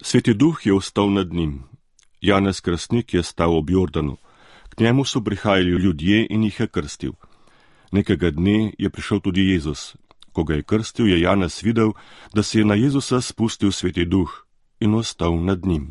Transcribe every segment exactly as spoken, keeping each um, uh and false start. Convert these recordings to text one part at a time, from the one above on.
Sveti duh je ostal nad njim. Janez Krstnik je stal ob Jordanu. K njemu so prihajali ljudje in jih je krstil. Nekega dne je prišel tudi Jezus. Ko ga je krstil, je Janez videl, da se je na Jezusa spustil Sveti duh in ostal nad njim.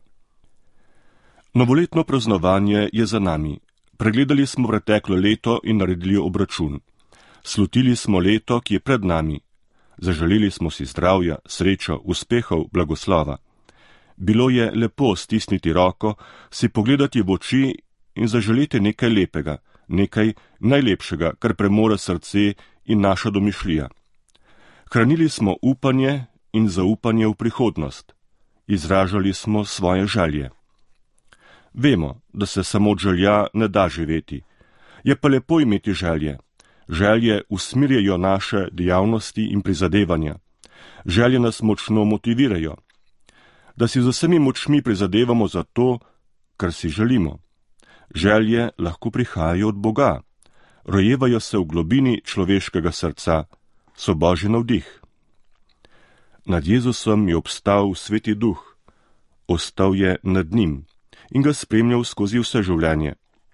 Novoletno praznovanje je za nami. Pregledali smo preteklo leto in naredili obračun. Slutili smo leto, ki je pred nami. Zaželeli smo si zdravja, srečo, uspehov, blagoslova. Bilo je lepo stisniti roko, si pogledati v oči in zaželeti nekaj lepega, nekaj najlepšega, kar premore srce in naša domišljija. Hranili smo upanje in zaupanje v prihodnost. Izražali smo svoje želje. Vemo, da se samo od želja ne da živeti. Je pa lepo imeti želje. Želje usmirjajo naše dejavnosti in prizadevanja. Želje nas močno motivirajo. Da si z vsemi močmi prizadevamo za to, kar si želimo. Želje lahko prihajajo od Boga. Rojevajo se v globini človeškega srca. So Božji navdih. Nad Jezusom je obstal Sveti duh. Ostal je nad njim in ga spremljal skozi vse življenje.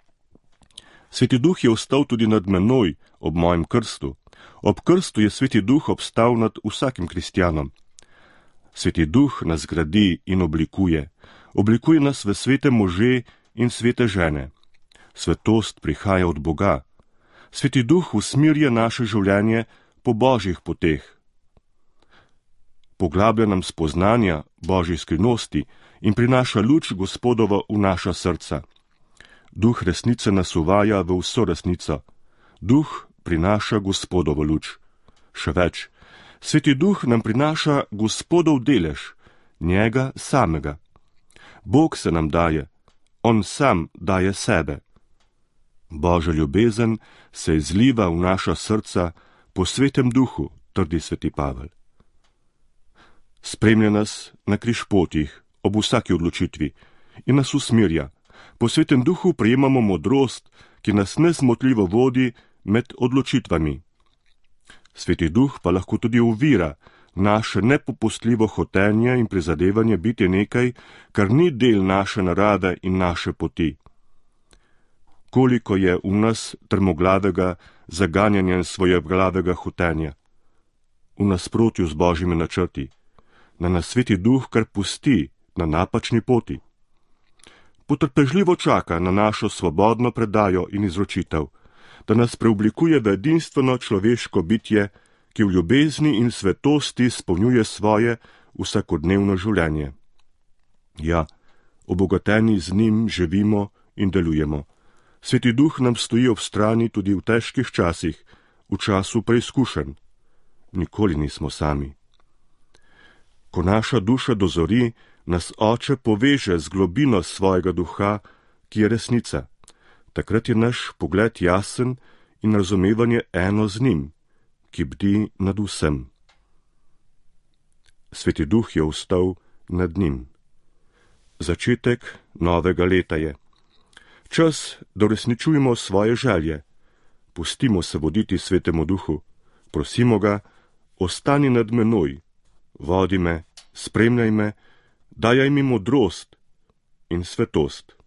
Sveti duh je ostal tudi nad menoj ob mojem krstu. Ob krstu je Sveti duh obstal nad vsakim kristjanom. Sveti duh nas gradi in oblikuje. Oblikuje nas v svete može in svete žene. Svetost prihaja od Boga. Sveti duh usmirja naše življenje po Božjih poteh. Poglablja nam spoznanja Božjih skrivnosti in prinaša luč Gospodovo v naša srca. Duh resnice nas uvaja v vso resnico. Duh prinaša Gospodovo luč. Še več, Sveti duh nam prinaša Gospodov delež, njega samega. Bog se nam daje, on sam daje sebe. Božja ljubezen se izliva v naša srca po Svetem duhu, trdi sveti Pavel. Spremlja nas na križpotih ob vsaki odločitvi in nas usmirja. Po Svetem duhu prejemamo modrost, ki nas nezmotljivo vodi med odločitvami. Sveti duh pa lahko tudi ovira naše nepopustljivo hotenje in prizadevanje biti nekaj, kar ni del naše narave in naše poti. Koliko je v nas trmoglavega zaganjanja in svojeglavega hotenja. V nasprotju z Božjimi načrti, da nas Sveti duh kar pusti na napačni poti. Potrpežljivo čaka na našo svobodno predajo in izročitev, da nas preoblikuje v edinstveno človeško bitje, ki v ljubezni in svetosti spolnjuje svoje vsakodnevno življenje. Ja, obogateni z njim živimo in delujemo. Sveti duh nam stoji ob strani tudi v težkih časih, v času preizkušenj. Nikoli nismo sami. Ko naša duša dozori, nas Oče poveže z globino svojega duha, ki je resnica. Takrat je naš pogled jasen in razumevanje eno z njim, ki bdi nad vsem. Sveti duh je ostal nad njim. Začetek novega leta je. Čas, da uresničujemo svoje želje. Pustimo se voditi Svetemu duhu. Prosimo ga, ostani nad menoj, vodi me, spremljaj me, dajaj mi modrost in svetost.